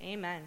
Amen.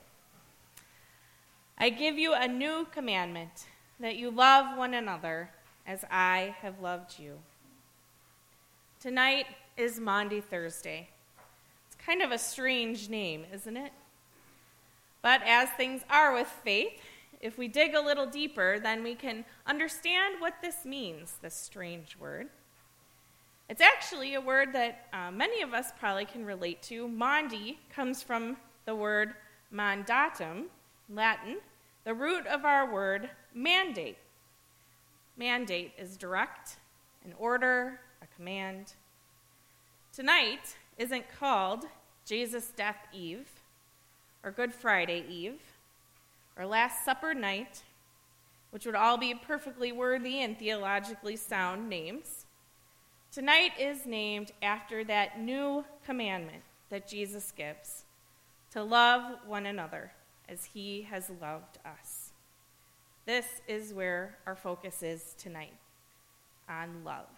I give you a new commandment, that you love one another as I have loved you. Tonight is Maundy Thursday. It's kind of a strange name, isn't it? But as things are with faith, if we dig a little deeper, then we can understand what this means, this strange word. It's actually a word that many of us probably can relate to. Maundy comes from the word mandatum, Latin, the root of our word mandate. Mandate is direct, an order, a command. Tonight isn't called Jesus' Death Eve, or Good Friday Eve, or Last Supper Night, which would all be perfectly worthy and theologically sound names. Tonight is named after that new commandment that Jesus gives, to love one another as he has loved us. This is where our focus is tonight, on love.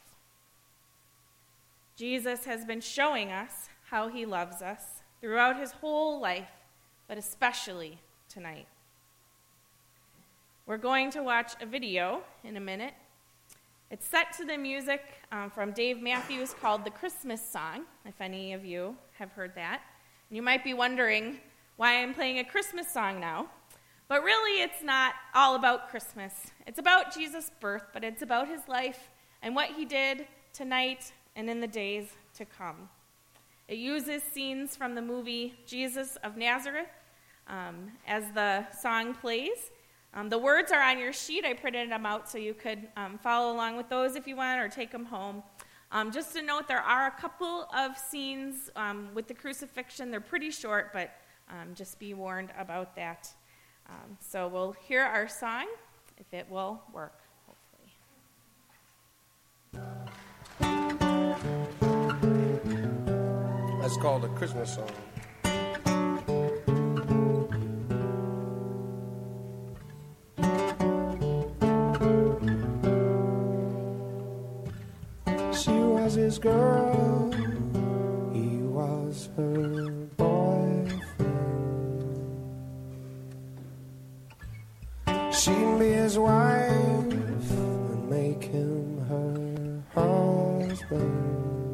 Jesus has been showing us how he loves us throughout his whole life, but especially tonight. We're going to watch a video in a minute. It's set to the music from Dave Matthews called The Christmas Song, if any of you have heard that. And you might be wondering why I'm playing a Christmas song now. But really, it's not all about Christmas. It's about Jesus' birth, but it's about his life and what he did tonight and in the days to come. It uses scenes from the movie Jesus of Nazareth as the song plays. The words are on your sheet. I printed them out so you could follow along with those if you want, or take them home. Just to note, there are a couple of scenes with the crucifixion. They're pretty short, but just be warned about that. So we'll hear our song, if it will work, hopefully. That's called a Christmas song. She was his girl, he was her boyfriend. She'd be his wife and make him her husband.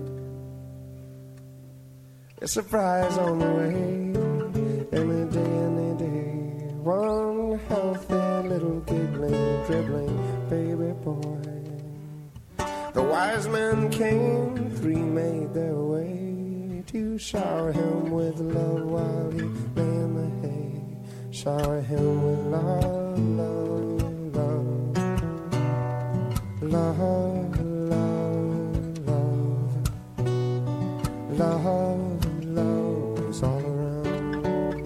A surprise on the way, any day. One healthy little giggling, dribbling baby boy. The wise men came, three made their way to shower him with love while he lay in the hay. Shower him with love, love, love, love, love, love, love is all around.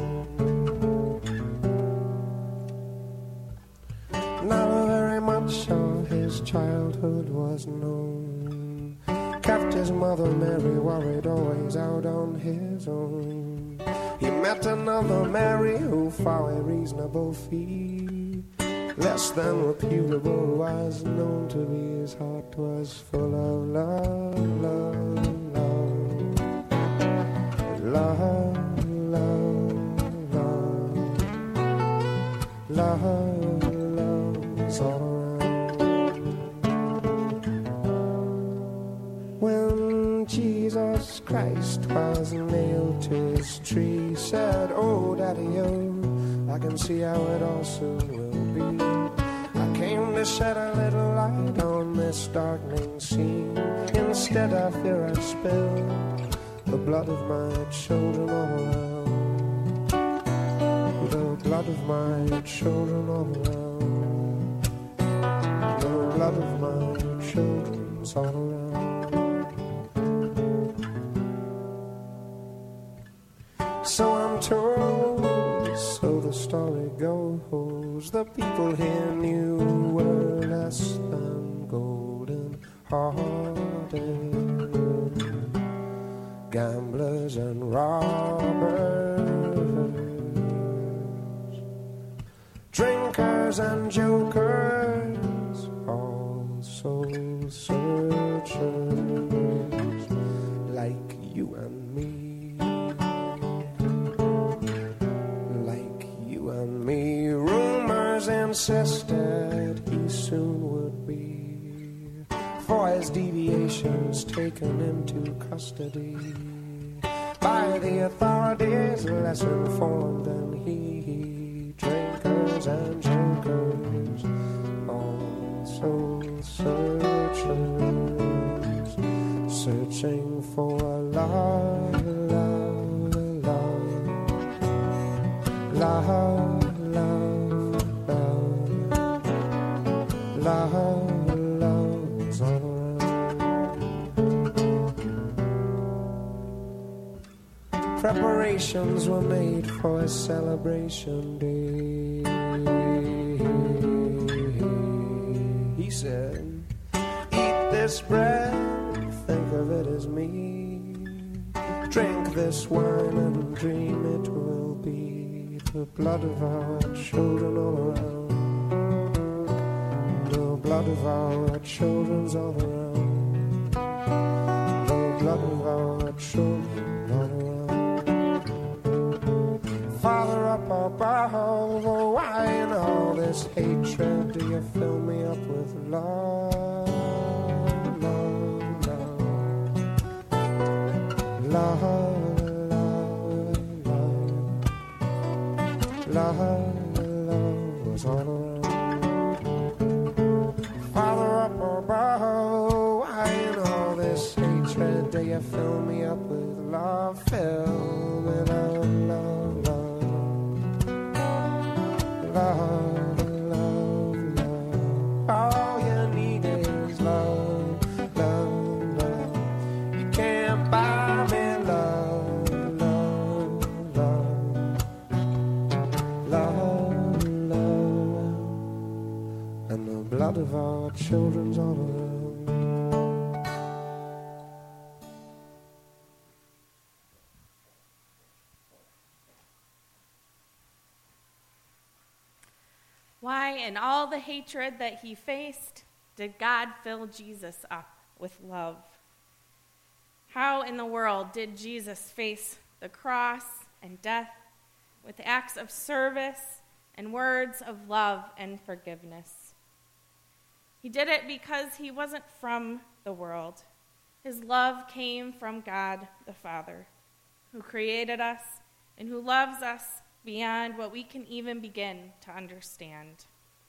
Not very much of his childhood was known. Kept his mother Mary worried, always out on his own. He met another Mary who for a reasonable fee, less than reputable, was known to be his heart was full of love, love, love, love, love, love, love is all around. When Jesus Christ was nailed to his tree, said, "Oh, Daddy-o, I can see how it all soon will be. I came to shed a little light on this darkening scene. Instead I fear I spilled the blood of my children all around. The blood of my children all around. The blood of my children's all around." So I'm told, so the story goes, the people here knew were less than golden hearted, gamblers and robbers, drinkers and jokers, all soul searchers like you and me. insisted he soon would be, for his deviations taken into custody by the authorities less informed than he. Drinkers and jokers, all soul searchers, searching for love, love, love, love. Love's all around. Preparations were made for a celebration day. He said, eat this bread, think of it as me. Drink this wine and dream it will be the blood of our children all around. The blood of our children's all around. The blood of our children all around. Father up above, why in all this hatred do you fill me up with love, love, love, love, love, love was all around. Father up above, why in all this hatred do you fill me up with love? Fill me love, love, love, love, love, love. All you need is love, love, love. You can't buy me love, love, love, love, love. And the blood of our children's all around. Why, in all the hatred that he faced, did God fill Jesus up with love? How in the world did Jesus face the cross and death with acts of service and words of love and forgiveness? He did it because he wasn't from the world. His love came from God the Father, who created us and who loves us beyond what we can even begin to understand.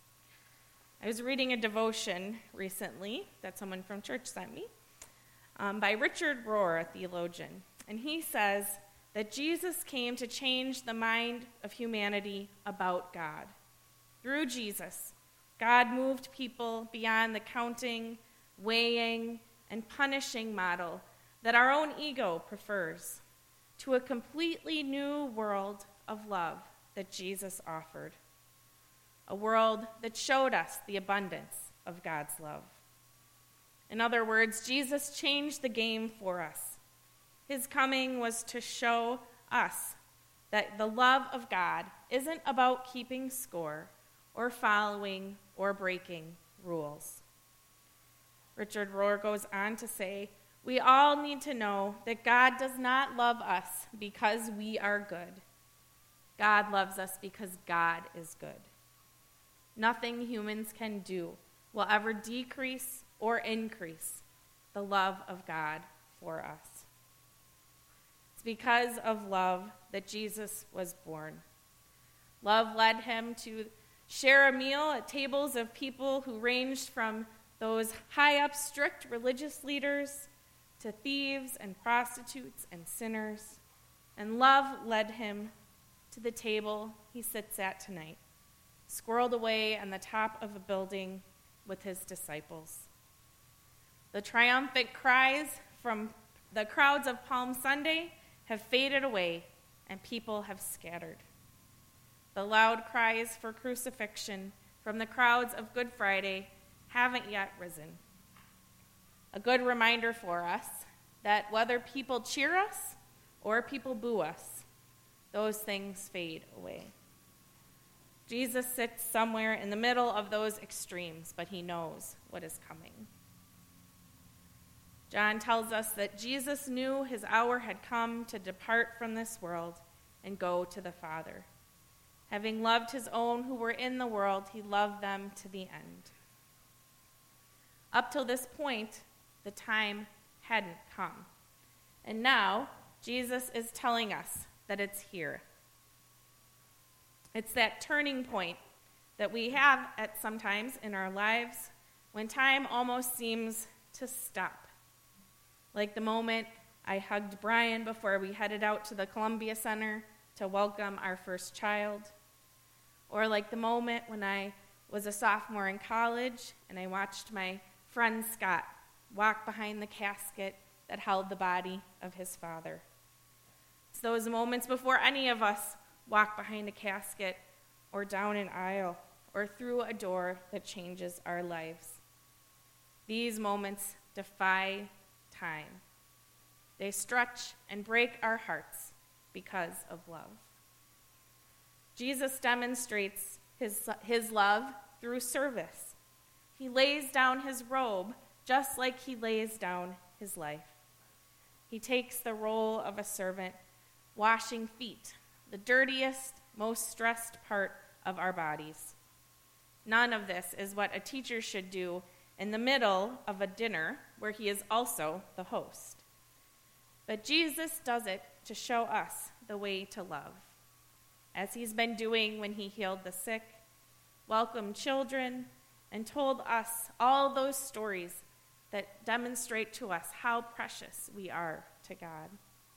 I was reading a devotion recently that someone from church sent me by Richard Rohr, a theologian. And he says that Jesus came to change the mind of humanity about God. Through Jesus, God moved people beyond the counting, weighing, and punishing model that our own ego prefers to a completely new world of love that Jesus offered, a world that showed us the abundance of God's love. In other words, Jesus changed the game for us. His coming was to show us that the love of God isn't about keeping score or following or breaking rules. Richard Rohr goes on to say, we all need to know that God does not love us because we are good. God loves us because God is good. Nothing humans can do will ever decrease or increase the love of God for us. It's because of love that Jesus was born. Love led him to share a meal at tables of people who ranged from those high-up, strict religious leaders to thieves and prostitutes and sinners. And love led him to the table he sits at tonight, squirreled away on the top of a building with his disciples. The triumphant cries from the crowds of Palm Sunday have faded away, and people have scattered. The loud cries for crucifixion from the crowds of Good Friday haven't yet risen. A good reminder for us that whether people cheer us or people boo us, those things fade away. Jesus sits somewhere in the middle of those extremes, but he knows what is coming. John tells us that Jesus knew his hour had come to depart from this world and go to the Father. Having loved his own who were in the world, he loved them to the end. Up till this point, the time hadn't come. And now, Jesus is telling us that it's here. It's that turning point that we have at sometimes in our lives when time almost seems to stop. Like the moment I hugged Brian before we headed out to the Columbia Center to welcome our first child. Or like the moment when I was a sophomore in college and I watched my friend Scott walk behind the casket that held the body of his father. It's those moments before any of us walk behind a casket or down an aisle or through a door that changes our lives. These moments defy time. They stretch and break our hearts because of love. Jesus demonstrates his love through service. He lays down his robe just like he lays down his life. He takes the role of a servant, washing feet, the dirtiest, most stressed part of our bodies. None of this is what a teacher should do in the middle of a dinner where he is also the host. But Jesus does it to show us the way to love, as he's been doing when he healed the sick, welcomed children, and told us all those stories that demonstrate to us how precious we are to God.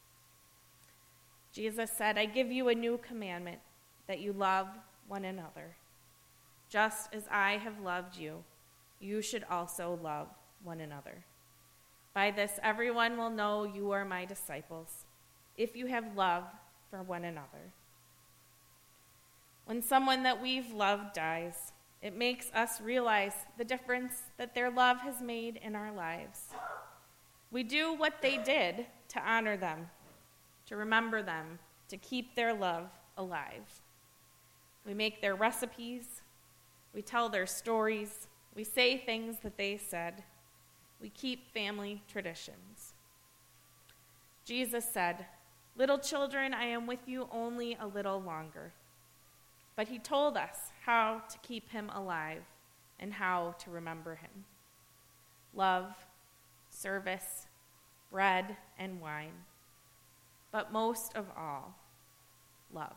Jesus said, "I give you a new commandment, that you love one another. Just as I have loved you, you should also love one another. By this, everyone will know you are my disciples, if you have love for one another." When someone that we've loved dies, it makes us realize the difference that their love has made in our lives. We do what they did to honor them, to remember them, to keep their love alive. We make their recipes, we tell their stories, we say things that they said. We keep family traditions. Jesus said, "Little children, I am with you only a little longer." But he told us how to keep him alive and how to remember him. Love, service, bread, and wine. But most of all, love.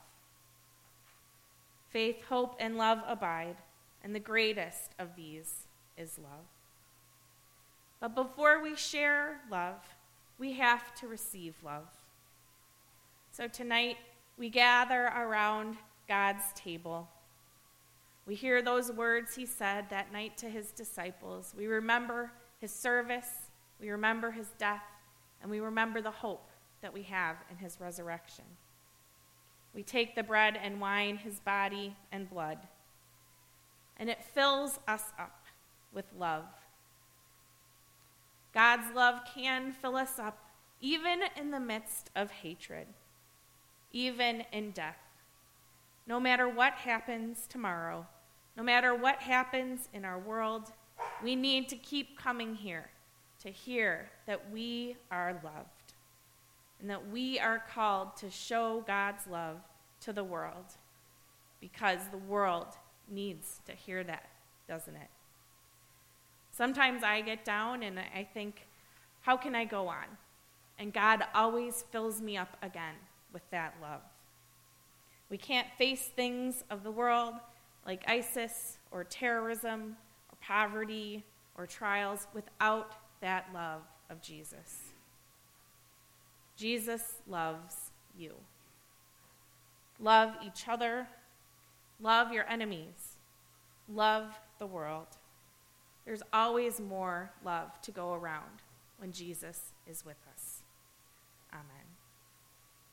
Faith, hope, and love abide, and the greatest of these is love. But before we share love, we have to receive love. So tonight, we gather around God's table. We hear those words he said that night to his disciples. We remember his service, we remember his death, and we remember the hope that we have in his resurrection. We take the bread and wine, his body and blood, and it fills us up with love. God's love can fill us up even in the midst of hatred, even in death. No matter what happens tomorrow, no matter what happens in our world, we need to keep coming here to hear that we are loved and that we are called to show God's love to the world, because the world needs to hear that, doesn't it? Sometimes I get down and I think, how can I go on? And God always fills me up again with that love. We can't face things of the world like ISIS or terrorism or poverty or trials without that love of Jesus. Jesus loves you. Love each other. Love your enemies. Love the world. There's always more love to go around when Jesus is with us. Amen.